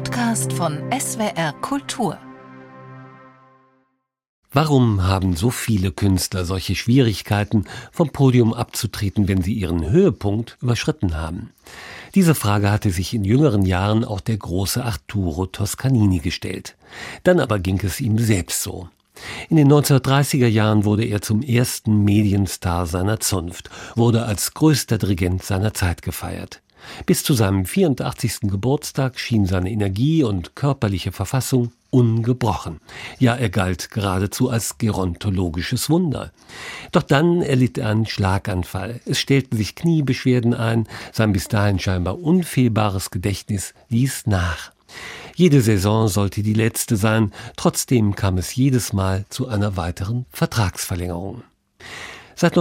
Podcast von SWR Kultur. Warum haben so viele Künstler solche Schwierigkeiten, vom Podium abzutreten, wenn sie ihren Höhepunkt überschritten haben? Diese Frage hatte sich in jüngeren Jahren auch der große Arturo Toscanini gestellt. Dann aber ging es ihm selbst so. In den 1930er Jahren wurde er zum ersten Medienstar seiner Zunft, wurde als größter Dirigent seiner Zeit gefeiert. Bis zu seinem 84. Geburtstag schien seine Energie und körperliche Verfassung ungebrochen. Ja, er galt geradezu als gerontologisches Wunder. Doch dann erlitt er einen Schlaganfall. Es stellten sich Kniebeschwerden ein, sein bis dahin scheinbar unfehlbares Gedächtnis ließ nach. Jede Saison sollte die letzte sein, trotzdem kam es jedes Mal zu einer weiteren Vertragsverlängerung. Seit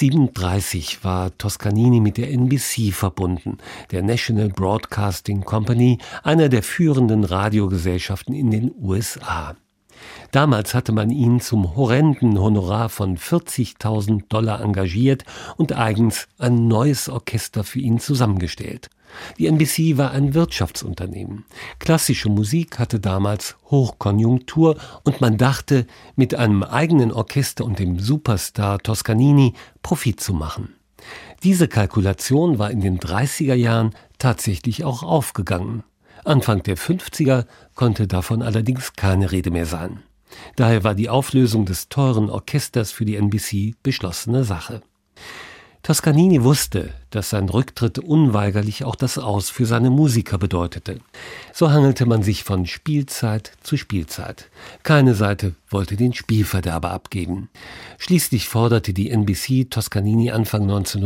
1937 war Toscanini mit der NBC verbunden, der National Broadcasting Company, einer der führenden Radiogesellschaften in den USA. Damals hatte man ihn zum horrenden Honorar von $40.000 engagiert und eigens ein neues Orchester für ihn zusammengestellt. Die NBC war ein Wirtschaftsunternehmen. Klassische Musik hatte damals Hochkonjunktur und man dachte, mit einem eigenen Orchester und dem Superstar Toscanini Profit zu machen. Diese Kalkulation war in den 30er Jahren tatsächlich auch aufgegangen. Anfang der 50er konnte davon allerdings keine Rede mehr sein. Daher war die Auflösung des teuren Orchesters für die NBC beschlossene Sache. Toscanini wusste, dass sein Rücktritt unweigerlich auch das Aus für seine Musiker bedeutete. So hangelte man sich von Spielzeit zu Spielzeit. Keine Seite wollte den Spielverderber abgeben. Schließlich forderte die NBC Toscanini Anfang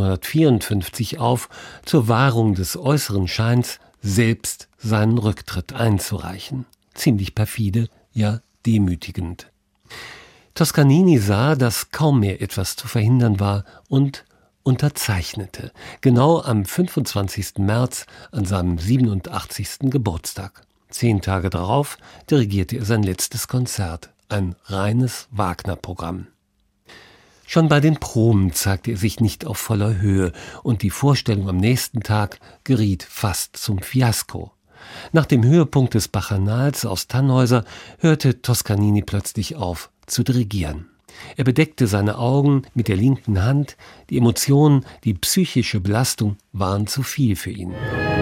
1954 auf, zur Wahrung des äußeren Scheins selbst seinen Rücktritt einzureichen. Ziemlich perfide, ja demütigend. Toscanini sah, dass kaum mehr etwas zu verhindern war und unterzeichnete, genau am 25. März an seinem 87. Geburtstag. 10 Tage darauf dirigierte er sein letztes Konzert, ein reines Wagner-Programm. Schon bei den Proben zeigte er sich nicht auf voller Höhe und die Vorstellung am nächsten Tag geriet fast zum Fiasko. Nach dem Höhepunkt des Bacchanals aus Tannhäuser hörte Toscanini plötzlich auf zu dirigieren. Er bedeckte seine Augen mit der linken Hand. Die Emotionen, die psychische Belastung waren zu viel für ihn.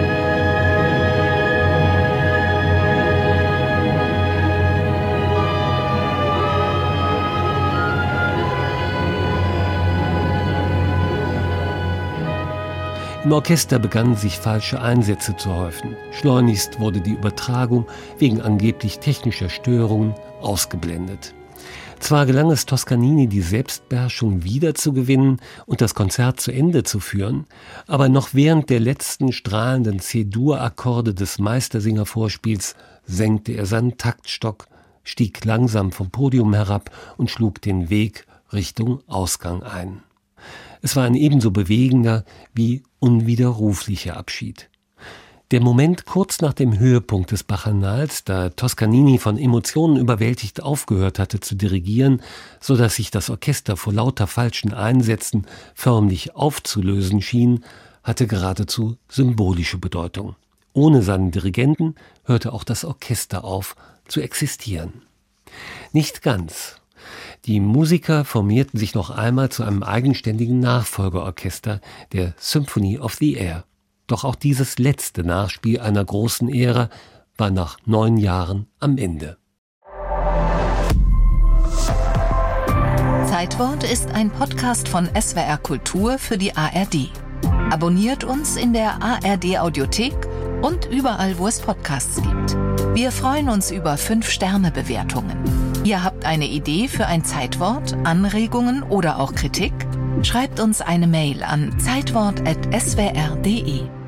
Im Orchester begannen sich falsche Einsätze zu häufen. Schleunigst wurde die Übertragung wegen angeblich technischer Störungen ausgeblendet. Zwar gelang es Toscanini, die Selbstbeherrschung wiederzugewinnen und das Konzert zu Ende zu führen, aber noch während der letzten strahlenden C-Dur-Akkorde des Meistersinger-Vorspiels senkte er seinen Taktstock, stieg langsam vom Podium herab und schlug den Weg Richtung Ausgang ein. Es war ein ebenso bewegender wie unwiderruflicher Abschied. Der Moment kurz nach dem Höhepunkt des Bacchanals, da Toscanini von Emotionen überwältigt aufgehört hatte zu dirigieren, so dass sich das Orchester vor lauter falschen Einsätzen förmlich aufzulösen schien, hatte geradezu symbolische Bedeutung. Ohne seinen Dirigenten hörte auch das Orchester auf zu existieren. Nicht ganz. Die Musiker formierten sich noch einmal zu einem eigenständigen Nachfolgeorchester, der Symphony of the Air. Doch auch dieses letzte Nachspiel einer großen Ära war nach 9 Jahren am Ende. Zeitwort ist ein Podcast von SWR Kultur für die ARD. Abonniert uns in der ARD Audiothek und überall, wo es Podcasts gibt. Wir freuen uns über 5-Sterne-Bewertungen. Ihr habt eine Idee für ein Zeitwort, Anregungen oder auch Kritik? Schreibt uns eine Mail an zeitwort@swr.de.